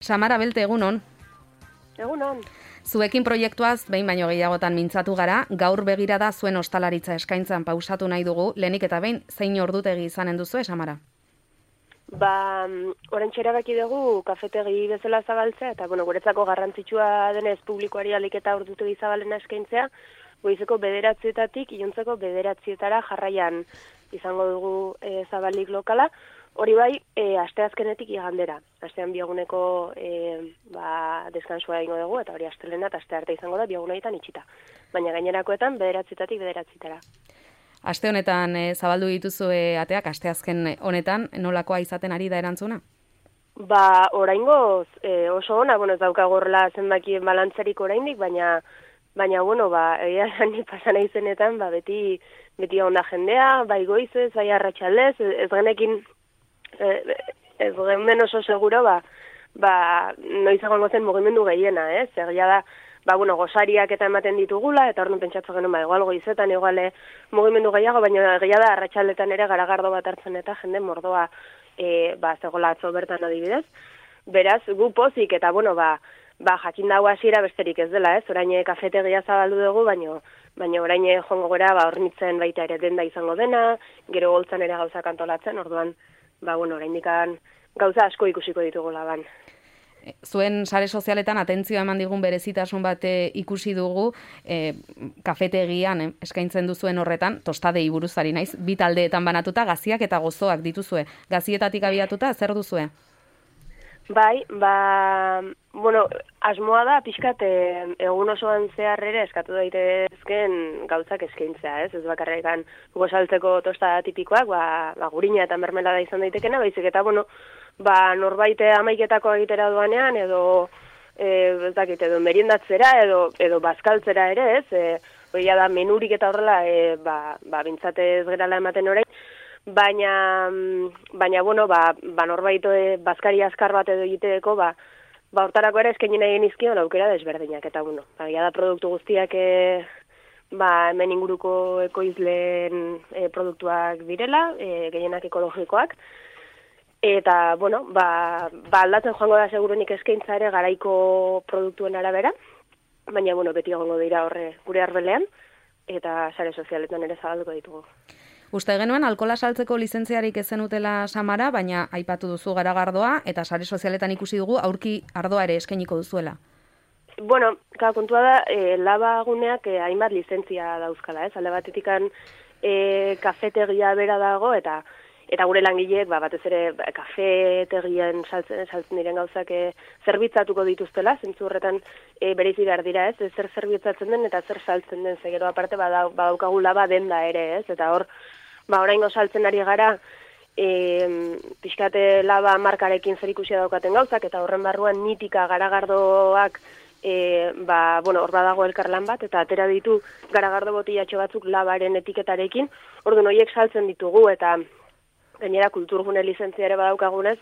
Samara Belte, egunon. Egunon. Zuekin proiektuaz behin baino gehiagotan mintzatu gara, gaur begirada zuen ostalaritza eskaintzan pausatu nahi dugu, lehenik eta behin zein ordutegi izanen duzu, Samara? Oraintxe erabaki dugu kafetegi bezala zabaltzea, eta guretzako garrantzitsua denez publikoari alik eta ordutegi zabalena eskaintzea, goizeko 9:00-etatik iluntzeko 9:00-etara jarraian izango dugu zabalik lokala. Hori bai, asteazkenetik igandera. Astean bieguneko deskansua egingo dugu, eta hori astelena eta astearte izango da bieguneetan itxita. Baina gainerakoetan 9:00-etatik 9:00-etara. Aste honetan zabaldu dituzue ateak, asteazken honetan nolakoa izaten ari da erantzuna? Oraingoz oso ona, ez daukagu horrela zenbakien balantzerik oraindik, baina egia ni pasa naizenetan, beti onda jendea, bai goizez, bai arratsaldez, ez genekin ez gen oso seguro, noiz egongo zen mugimendu gehiena, egia da, gosariak eta ematen ditugula, eta hor pentsatzen genuen, igual goizetan, igual mugimendu gehiago, baina egia da arratsaldetan ere garagardo bat hartzen eta jende mordoa zegoela atzo bertan adibidez. Beraz, gu pozik eta, jakin dago hasiera besterik ez dela, orain kafetegia zabaldu dugu, baina orain joango gora, hornitzen baita ere denda izango dena, gero goltzan ere gauzak antolatzen, orduan, oraindikan gauza asko ikusiko ditugu laban. Zuen sare sozialetan atentzioa eman digun berezitasun bat ikusi dugu, kafetegian eskaintzen duzuen horretan, tostadei buruzari naiz, bi taldeetan banatuta, gaziak eta gozoak dituzue. Gazietatik abiatuta, zer duzue? Bai, asmoa da, pixkat, egun osoan zehar ere eskatu daitezken gauzak eskaintzea, ez bakarrekan gozaltzeko tostada tipikoak, gurina eta mermelada izan daitekena, baizik eta, norbait 11:00 egitera doanean, edo meriendatzera, edo bazkaltzera ere, ez, hori da menurik eta horrela, bintzatez gerala ematen orain, baina norbait bazkari azkar bat edo egiteko, hortarako ere eskaini nahi genizkion aukera desberdinak, eta ja da produktu guztiak hemen inguruko ekoizleen produktuak direla, gehienak ekologikoak, eta, aldatzen joango da segurunik eskaintza ere garaiko produktuen arabera, baina, beti egongo dira horre gure arbelean, eta sare sozialetan ere zabalduko ditugu. Uste genuen alkohola saltzeko lizentziarik ez zenutela, Samara, baina aipatu duzu garagardoa, eta sare sozialetan ikusi dugu aurki ardoa ere eskainiko duzuela. Kontua da, labaguneak hainbat lizentzia dauzkala, alde batetikan kafetegia bera dago, eta gure langileek, batez ere kafetegien saltzen diren gauzak zerbitzatuko dituztela, zentzu horretan bereizi behar dira, zer zerbitzatzen den eta zer saltzen den, gero aparte badaukagu laba denda ere, eta hor, oraingo saltzen ari gara, pixkate laba markarekin zer ikusia daukaten gauzak, eta horren barruan nitika garagardoak, hor badago elkarlan bat, eta atera ditu garagardo botillatxo batzuk labaren etiketarekin, orduan horiek saltzen ditugu, eta gainera kulturgune lizentziare badaukagunez,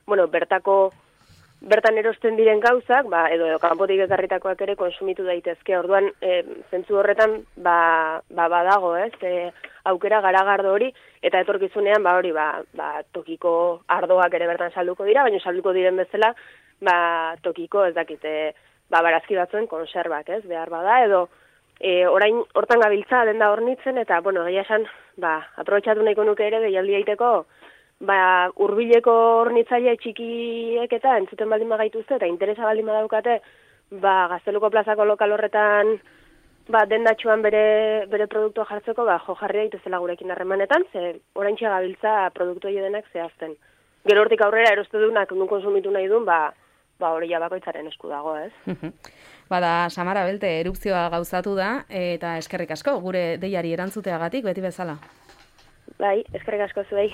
bertan erosten diren gauzak, edo kanpotik ekarritakoak ere konsumitu daitezke. Orduan, zentzu horretan, badago, aukera garagardo hori, eta etorkizunean, tokiko ardoak ere bertan salduko dira, baina salduko diren bezala, tokiko, ez dakite, barazki batzuen konserbak, behar bada, edo, orain hortan gabiltza denda hornitzen, eta, egia esan, aprobetxatu nahiko nuke ere, deialdi aiteko, hurbileko hornitzaile txikiek eta entzuten baldin bagaituzte, eta interesa baldin badaukate, Gazteluko plazako lokal horretan, dendatxuan bere produktua jartzeko, jo jarri daituzela gurekin harremanetan, ze orain gabiltza produktu denak zehazten. Gero hortik aurrera eroste dunak nun konsumitu nahi duen, hori bakoitzaren esku dago, ez? Bada, Samara Belte, erupzioa gauzatu da, eta eskerrik asko, gure deiari erantzuteagatik, beti bezala. Bai, eskerrik asko zuei.